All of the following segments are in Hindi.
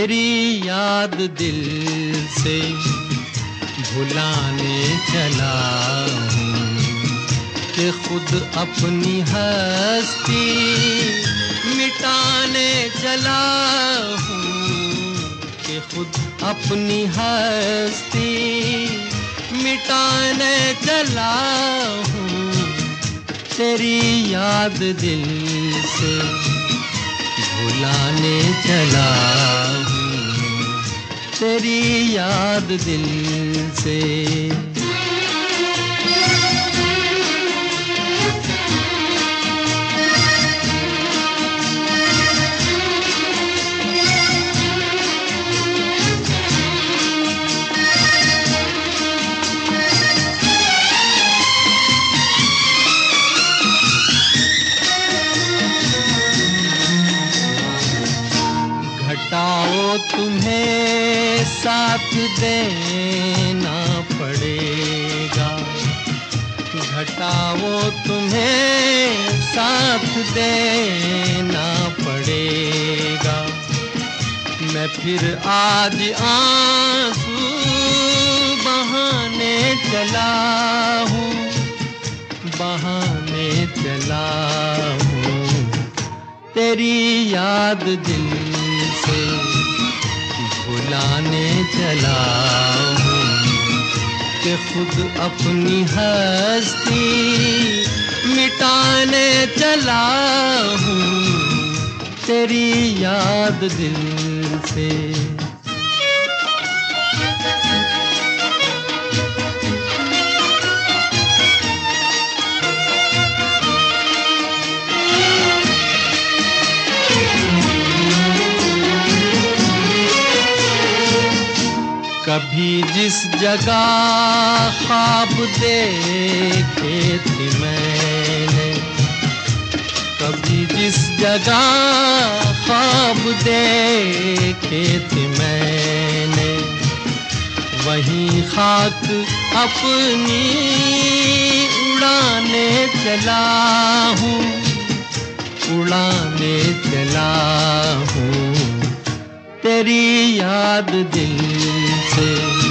तेरी याद दिल से भुलाने चला हूँ कि खुद अपनी हस्ती मिटाने चला हूँ कि खुद अपनी हस्ती मिटाने चला हूँ। तेरी याद दिल से भुलाने चला हूँ, तेरी याद दिल से। घटाओ तुम्हें साथ देना पड़ेगा, घटाओ तुम्हें साथ देना पड़ेगा। मैं फिर आज आंसू बहाने चला हूँ, बहाने चला हूँ। तेरी याद दिल से भुलाने चला हूँ कि खुद अपनी हस्ती मिटाने चला हूँ। तेरी याद दिल से। कभी जिस जगह ख्वाब देखे थे मैंने, कभी जिस जगह ख्वाब देखे थे मैंने, वहीं खाक अपनी उड़ाने चला हूँ, उड़ाने चला हूँ। तेरी याद दिल से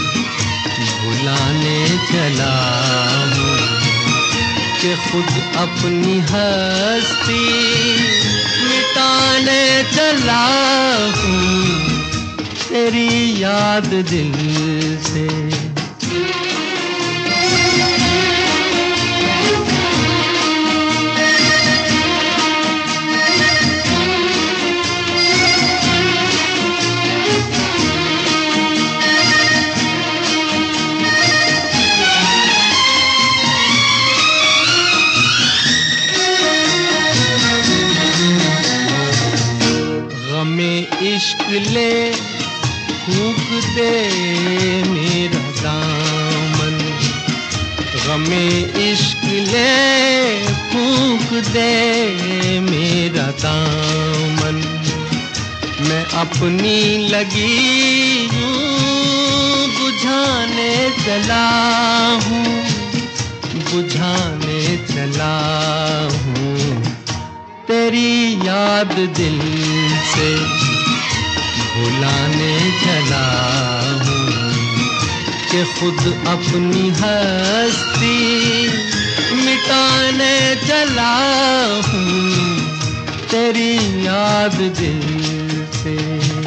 भुलाने चला हूँ कि खुद अपनी हस्ती मिटाने चला हूँ। तेरी याद दिल से। इश्क ले फूंक दे मेरा दामन, गमे इश्क ले फूंक दे मेरा दामन। मैं अपनी लगी यूं बुझाने चला हूँ, बुझाने चला हूँ। तेरी याद दिल से भुलाने चला हूँ कि खुद अपनी हस्ती मिटाने चला हूँ। तेरी याद दिल से।